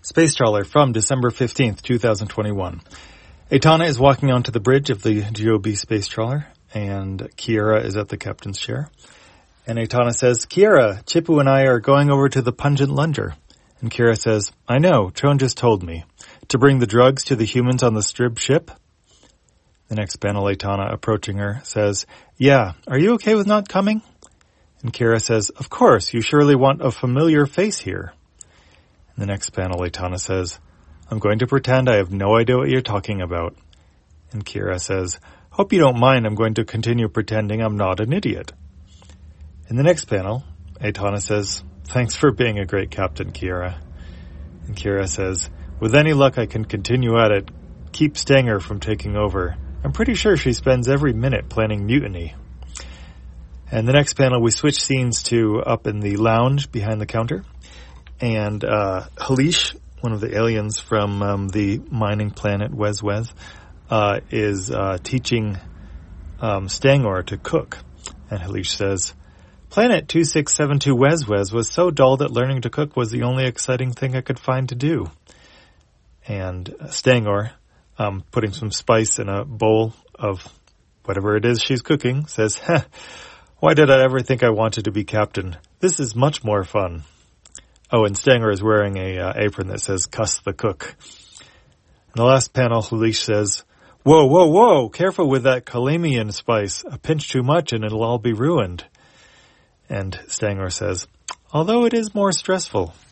Space Trawler from December 15th, 2021. Aitana is walking onto the bridge of the GOB Space Trawler, and Kiera is at the captain's chair. And Aitana says, Kiera, Chippu and I are going over to the Pungent Lunger. And Kiera says, I know, Tron just told me. To bring the drugs to the humans on the Strib ship? The next panel, Aitana, approaching her, says, Yeah, are you okay with not coming? And Kiera says, Of course, you surely want a familiar face here. In the next panel, Aitana says, I'm going to pretend I have no idea what you're talking about. And Kiera says, Hope you don't mind, I'm going to continue pretending I'm not an idiot. In the next panel, Aitana says, Thanks for being a great captain, Kiera. And Kiera says, With any luck I can continue at it, keep Stanger from taking over. I'm pretty sure she spends every minute planning mutiny. And the next panel, we switch scenes to up in the lounge behind the counter. And Halish, one of the aliens from the mining planet Wez, is teaching Stangor to cook. And Halish says, Planet 2672 Wez was so dull that learning to cook was the only exciting thing I could find to do. And Stangor, putting some spice in a bowl of whatever it is she's cooking, says, Why did I ever think I wanted to be captain? This is much more fun. Oh, and Stanger is wearing a apron that says, Cuss the cook. In the last panel, Halish says, Whoa, careful with that Kalemian spice. A pinch too much and it'll all be ruined. And Stanger says, Although it is more stressful.